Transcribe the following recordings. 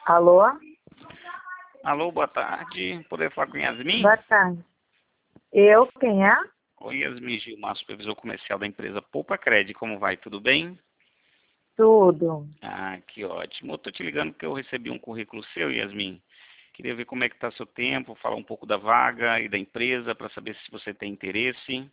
Alô? Alô, boa tarde. Poder falar com Yasmin? Boa tarde. Eu, quem é? Oi, Yasmin Gilmar, supervisor comercial da empresa Poupa Cred. Como vai? Tudo bem? Tudo. Ah, que ótimo. Eu tô te ligando porque eu recebi um currículo seu, Yasmin. Queria ver como é que está seu tempo, falar um pouco da vaga e da empresa para saber se você tem interesse.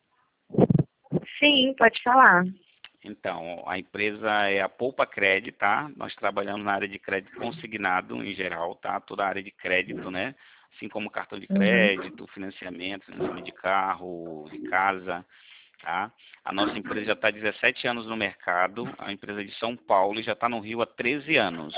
Sim, pode falar. Então, a empresa é a Poupa Cred, tá? Nós trabalhamos na área de crédito consignado em geral, tá? Toda a área de crédito, né? Assim como cartão de Uhum. crédito, financiamento de carro, de casa, tá? A nossa empresa já está há 17 anos no mercado, a empresa de São Paulo e já está no Rio há 13 anos,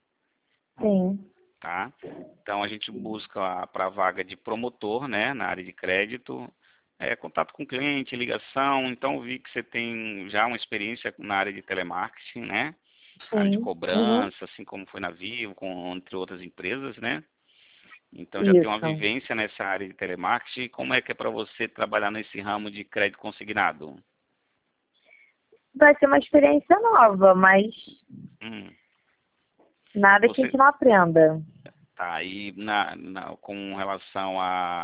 Sim. tá? Então a gente busca para a vaga de promotor, né, na área de crédito, contato com cliente, ligação. Então eu vi que você tem já uma experiência na área de telemarketing, né? Área de Sim. Uhum. cobrança, assim como foi na Vivo, entre outras empresas, né? Então já tem uma Isso. vivência nessa área de telemarketing. Como é que é para você trabalhar nesse ramo de crédito consignado? Vai ser uma experiência nova, mas Hum, nada que a você gente não aprenda. tá aí com relação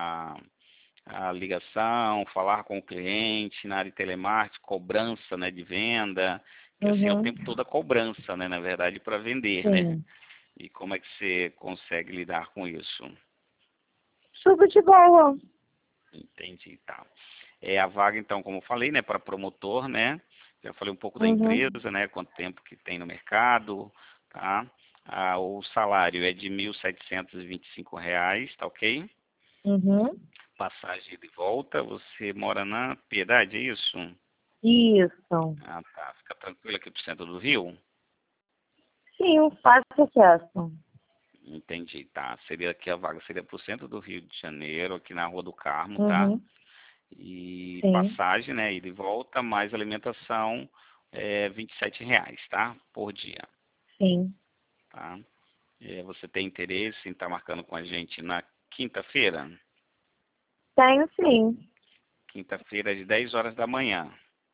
a ligação, falar com o cliente, na área de telemarketing, cobrança, né, de venda, que assim é o Uhum. tempo todo a cobrança, né, na verdade, para vender, né? Sim. E como é que você consegue lidar com isso? Tudo de boa. Entendi, tá. É a vaga, então, como eu falei, né, para promotor, né? Já falei um pouco da Uhum. empresa, né, quanto tempo que tem no mercado, tá? Ah, o salário é de R$ 1.725, tá ok? Uhum. Passagem de volta, você mora na Piedade, é isso? Isso. Ah, tá. Fica tranquilo aqui pro centro do Rio? Sim, fácil acesso. Entendi, tá. Seria aqui a vaga, seria pro centro do Rio de Janeiro, aqui na Rua do Carmo, tá? Uhum. E Sim. passagem, né, ida e volta, mais alimentação, R$ 27, tá? Por dia, Sim. tá? Você tem interesse em estar marcando com a gente na quinta-feira? Tenho sim. Quinta-feira, às 10 horas da manhã.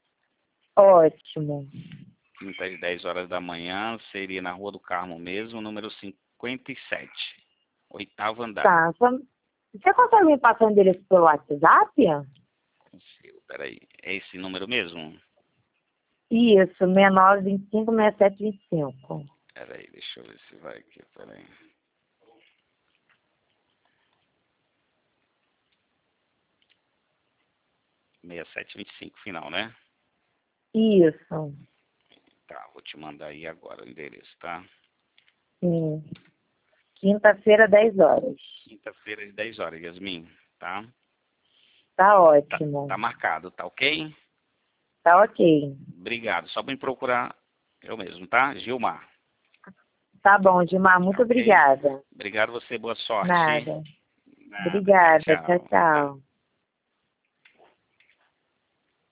Ótimo. Quinta, às 10 horas da manhã, seria na Rua do Carmo mesmo, número 57, oitavo andar. Tá. Você consegue me passar o endereço pelo WhatsApp? Consigo, peraí. É esse número mesmo? Isso, 6925 6725. Peraí, deixa eu ver se vai aqui, peraí. 6725 final, né? Isso. Tá, vou te mandar aí agora o endereço, tá? Sim. Quinta-feira, 10 horas. Quinta-feira, às 10 horas, Yasmin, tá? Tá Tá ótimo. marcado, tá ok? Tá ok. Obrigado. Só me procurar eu mesmo, tá? Gilmar, Tá bom, Gilmar. tá Muito ok? obrigada. Obrigado você, boa sorte. Nada. Nada, tchau, Obrigada. Tchau, tchau. Tá. tchau.